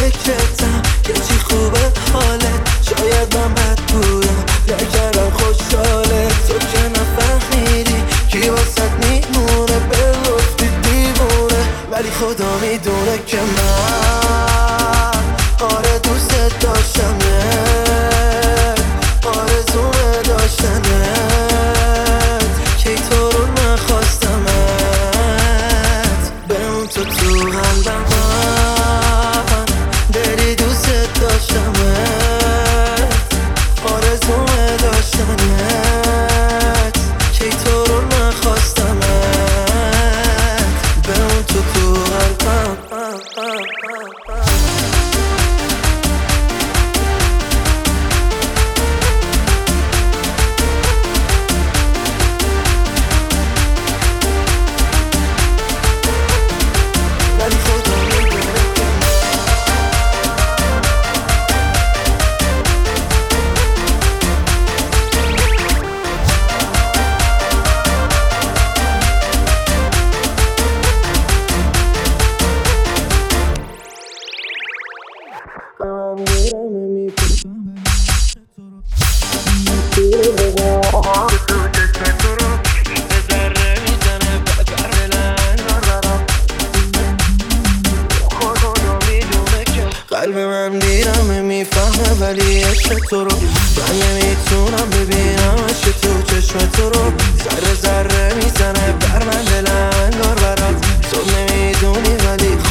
فکرتم که چی خوبه حالت. شاید من بد بودم نکردم خوشحالت. تو که نفهمیدی کی واسد میمونه، به گفتی دیوونه، ولی خدا میدونه که من آره دوست داشتمت، آرزومه داشتنت، کی تو رو نخواستمت. بمون تو قلبم، من بری دوست داشتمت، آرزومه داشتنت، کی تو رو نخواستمت. بمون تو قلبم. قلب من دیرمه میفهمه ولی عشق تو رو من نمیتونم ببینم. عشق تو چشم تو رو ذره ذره میزنه بر من، دلم انگار برات. تو نمیدونی ولی